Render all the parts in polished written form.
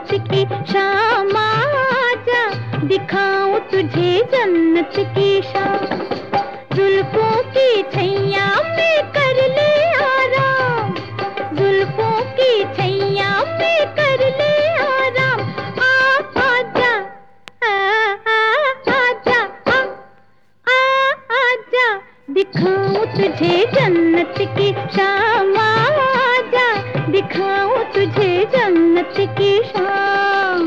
जन्नत की शाम आजा, दिखाऊं तुझे जन्नत की शाम। जुल्फों की छैया में कर ले आराम, जुल्फों की छैया में कर ले आराम। आजा आजा आजा, दिखाऊं तुझे जन्नत की शाम आजा, दिखाऊं तुझे जन्नत की शाम।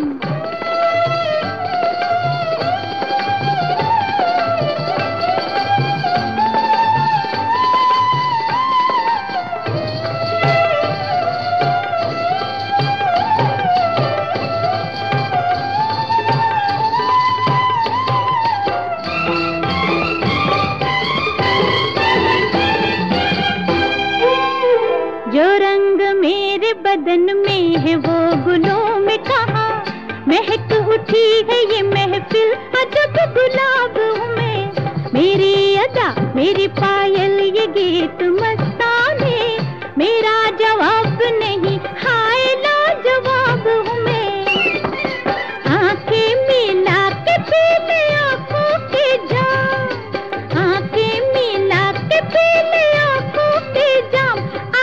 जो रंग मेरे बदन में है वो गुलों में कहाँ, महक उठी है ये महफिल अजब गुलाब हूँ मैं। मेरी अदा मेरी पायल ये गीत मस्ताने, मेरा जवाब नहीं हाय लाजवाब हूँ मैं। आंखें मिला के पी ले आंखों के जाम, आंखें मिला के पी ले आंखों के जाम।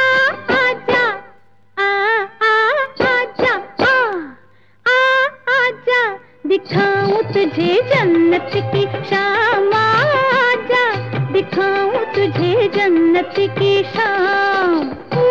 दिखाऊं तुझे जन्नत की शाम आजा, दिखाऊं तुझे जन्नत की शाम।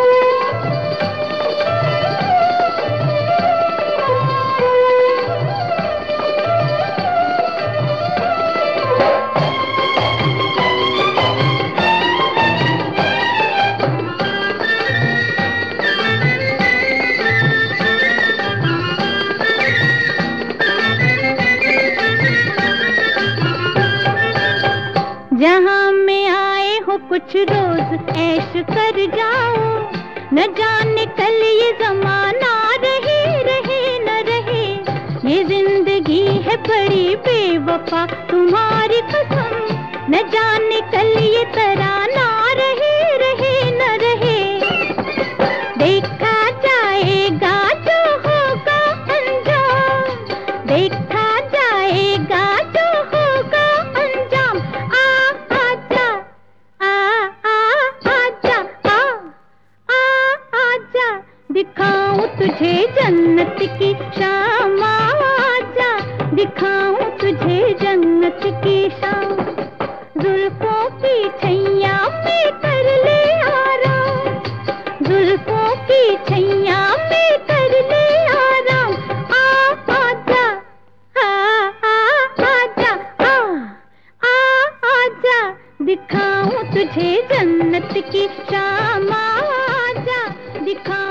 जहाँ में आए हो कुछ रोज ऐश कर जाओ, न जाने कल ये जमाना रहे न रहे। ये जिंदगी है बड़ी बेवफा तुम्हारी कसम, न जाने कल ये तराना रहे न रहे। देखा जाएगा जो होगा अंजाम, देखा जाएगा जो होगा अंजाम। दिखाऊं तुझे जन्नत की शाम आजा, दिखाऊं तुझे जन्नत की शाम। जुल्फों की छैया में कर ले आराम, जुल्फों की छैया में कर ले आराम। आजा आजा, दिखाऊं तुझे जन्नत की शाम आजा, दिखा